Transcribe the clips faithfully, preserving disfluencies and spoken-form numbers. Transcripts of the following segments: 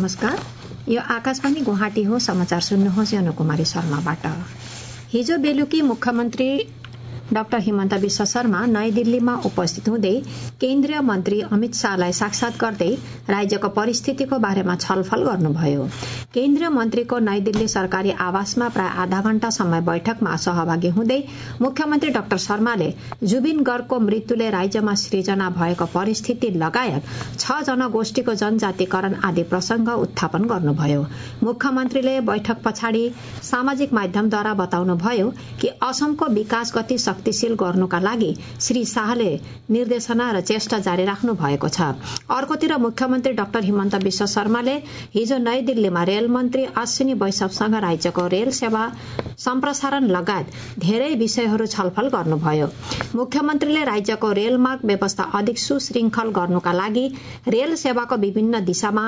नमस्कार, यो आकाशवाणी गुवाहाटी हो। समाचार सुन्नुहोस् अनुकुमारी शर्माबाट। हिजो बेलुकी मुख्यमन्त्री डाक्टर हिमन्त विश्व शर्मा नयाँ दिल्लीमा उपस्थित हुँदै केन्द्रीय मन्त्री अमित शाहलाई साक्षात गर्दै राज्यको परिस्थितिको बारेमा छलफल गर्नुभयो। केन्द्रीय मन्त्रीको नयाँ दिल्ली सरकारी आवासमा प्राय आधा घण्टा समय बैठकमा सहभागी हुँदै मुख्यमन्त्री डाक्टर शर्माले जुबिन गर्गको मृत्युले राज्यमा सृजना भएको परिस्थिति लगायत छ जनगोष्ठीको जनजातिकरण आदि प्रसंग उत्थापन गर्नुभयो। मुख्यमन्त्रीले बैठक पछाडि सामाजिक माध्यमद्वारा बताउनुभयो कि असमको विकास गति शक्तिशील गर्नुका लागि श्री शाहले निर्देशना र चेष्टा जारी राख्नु भएको छ। अर्कोतिर मुख्यमन्त्री डाक्टर हिमन्त विश्व शर्माले हिजो नयाँ दिल्लीमा रेल मन्त्री अश्विनी वैष्णवसँग राज्यको रेल सेवा सम्प्रसारण लगायत धेरै विषयहरू छलफल गर्नुभयो। मुख्यमन्त्रीले राज्यको रेलमार्ग व्यवस्था अधिक सुशृङ्खल गर्नुका लागि रेल सेवाको विभिन्न दिशामा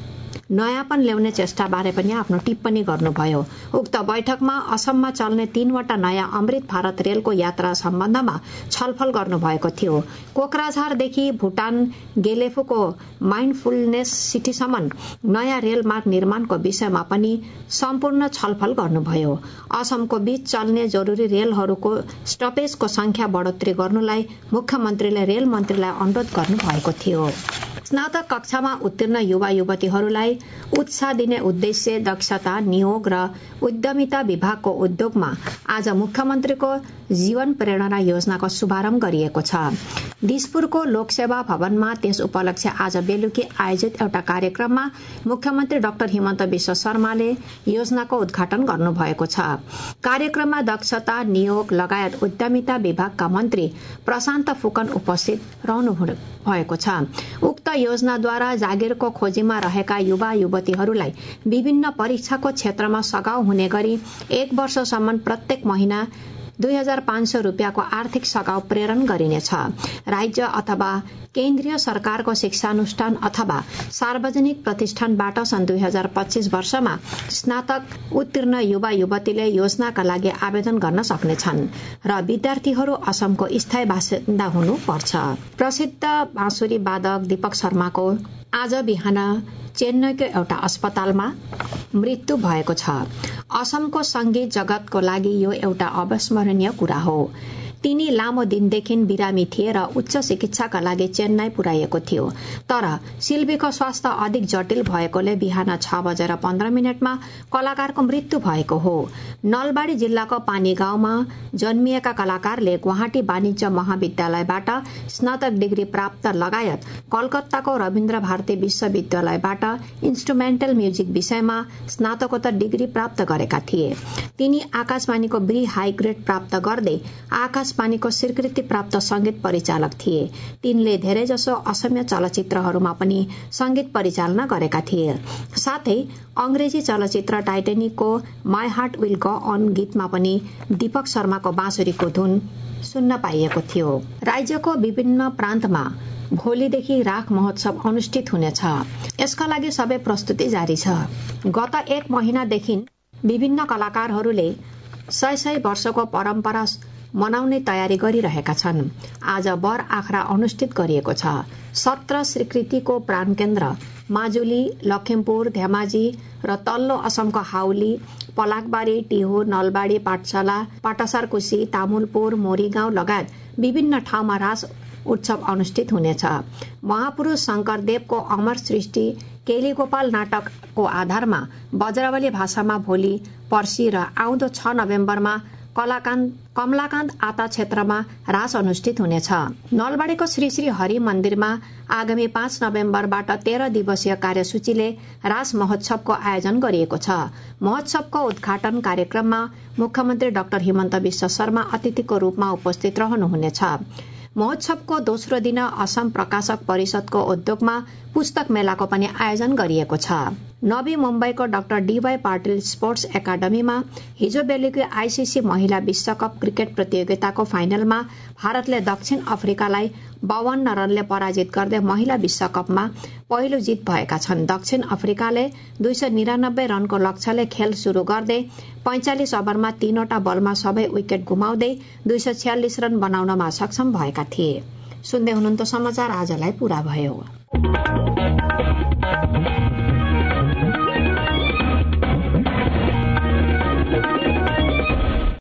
नयाँपन ल्याउने चेष्टा बारे पनि आफ्नो टिप्पणी गर्नुभयो। उक्त बैठकमा असममा चल्ने तीनवटा नयाँ अमृत भारत रेलको यात्रा सम्बन्धमा छलफल गर्नुभएको थियो। कोक्राझारदेखि भुटान गेलेफुको माइन्डफुलनेस सिटीसम्म नयाँ रेलमार्ग निर्माणको विषयमा पनि सम्पूर्ण छलफल गर्नुभयो। असमको बीच चल्ने जरुरी रेलहरूको स्टपेजको संख्या बढोत्तरी गर्नुलाई मुख्यमन्त्रीले रेल मन्त्रीलाई अनुरोध गर्नुभएको थियो। स्नातक कक्षामा उत्तीर्ण युवा युवतीहरूलाई उत्साह दिने उद्देश्य दक्षता नियोग र उद्यमिता विभागको उद्योगमा आज मुख्यमन्त्रीको जीवन प्रेरणा योजनाको शुभारम्भ गरिएको छ। दिसपुरको लोकसेवा भवनमा त्यस उपलक्ष्य आज बेलुकी आयोजित एउटा कार्यक्रममा मुख्यमन्त्री डाक्टर हिमन्त विश्व शर्माले योजनाको उद्घाटन गर्नुभएको छ। कार्यक्रममा दक्षता नियोग लगायत उद्यमिता विभागका मन्त्री प्रशान्त फुकन उपस्थित रहनु भएको छ। उक्त योजनाद्वारा जागिरको खोजीमा रहेका युवा युवतीहरूलाई विभिन्न परीक्षाको क्षेत्रमा सघाउ हुने गरी एक वर्षसम्म प्रत्येक महिना दुई हजार पाँच सय रुपियाँको आर्थिक सघाउ प्रेरण गरिनेछ। राज्य अथवा केन्द्रीय सरकारको शिक्षानुष्ठान अथवा सार्वजनिक प्रतिष्ठानबाट सन् दुई हजार पच्चीस वर्षमा स्नातक उत्तीर्ण युवा युवतीले योजनाका लागि आवेदन गर्न सक्नेछन् र विद्यार्थीहरू असमको स्थायी बासिन्दा हुनुपर्छ। प्रसिद्ध बाँसुरी वादक दीपक शर्माको आज बिहान चेन्नईको एउटा अस्पतालमा मृत्यु भएको छ। असमको संगीत जगतको लागि यो एउटा अविस्मरणीय कुरा हो। तिनी लामो दिनदेखि बिरामी थिए र उच्च चिकित्साका लागि चेन्नई पुर्याइएको थियो। तर शिल्पीको स्वास्थ्य अधिक जटिल भएकोले बिहान छ बजेर पन्ध्र मिनटमा कलाकारको मृत्यु भएको हो। नलबाडी जिल्लाको पानी गाउँमा जन्मिएका कलाकारले गुवाहाटी वाणिज्य महाविद्यालयबाट स्नातक डिग्री प्राप्त लगायत कलकत्ताको रविन्द्र भारती विश्वविद्यालयबाट इन्स्ट्रुमेन्टल म्युजिक विषयमा स्नातकोत्तर डिग्री प्राप्त गरेका थिए। तिनी आकाशवाणीको बी हाई ग्रेड प्राप्त गर्दै आकाश पानीको स्वीकृति प्राप्त संगीत परिचालक थिए। तिनले धेरैजसो असमिया चलचित्रहरूमा पनि संगीत परिचालना गरेका थिए। साथै अंग्रेजी चलचित्र टाइटेनिकको my heart will go on गीतमा पनि दीपक शर्माको बाँसुरीको धुन सुन्न पाइएको थियो। राज्यको विभिन्न प्रान्तमा भोलिदेखि राख महोत्सव अनुष्ठित हुनेछ। यसका लागि सबै प्रस्तुति जारी छ। गत एक महिनादेखि विभिन्न कलाकारहरूले सय सय वर्षको परम्परा मनाउने तयारी गरिरहेका छन्। आज बर आखरा अनुष्ठित गरिएको छ। सत्र स्वीकृतिको प्राणकेन्द्र माजुली, लखिमपुर, धेमाजी र तल्लो असमको हाउली, पलाकबारी, टिहु, नलबाडी, पाठशाला, पाटासारकुसी, तामुलपुर, मोरीगाउँ लगायत विभिन्न ठाउँमा रास उत्सव अनुष्ठित हुनेछ। महापुरुष शंकरदेवको अमर सृष्टि केलीगोपाल नाटकको आधारमा वज्रावली भाषामा भोलि पर्सि र आउँदो छ नोभेम्बरमा कलाकान्त कमलाकान्त आता क्षेत्रमा रास अनुष्ठित हुनेछ। नलबाडीको श्री श्री हरि मन्दिरमा आगामी पाँच नोभेम्बरबाट तेह्र दिवसीय कार्यसूचीले रास महोत्सवको आयोजन गरिएको छ। महोत्सवको उद्घाटन कार्यक्रममा मुख्यमन्त्री डाक्टर हिमन्त विश्व शर्मा अतिथिको रूपमा उपस्थित रहनुहुनेछ। महोत्सवको दोस्रो दिन असम प्रकाशक परिषदको उद्योगमा पुस्तक मेलाको पनि आयोजन गरिएको छ। नवी मुम्बईको डाक्टर डीवाई पाटिल स्पोर्ट्स एकाडेमीमा हिजो बेलुकी आईसीसी महिला विश्वकप क्रिकेट प्रतियोगिताको फाइनलमा भारतले दक्षिण अफ्रिकालाई बावन्न रनले पराजित गर्दै महिला विश्वकपमा पहिलो जित भएका छन्। दक्षिण अफ्रिकाले दुई सय निरानब्बे रनको लक्ष्यले खेल शुरू गर्दै पैंचालिस ओभरमा तीनवटा बलमा सबै विकेट गुमाउँदै दुई सय छ्यालिस रन बनाउनमा सक्षम भएका थिए। सुन्दै हुनुहुन्छ समाचार आजलाई पूरा भयो।